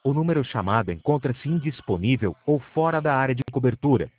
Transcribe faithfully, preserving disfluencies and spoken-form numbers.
o número chamado encontra-se indisponível ou fora da área de cobertura.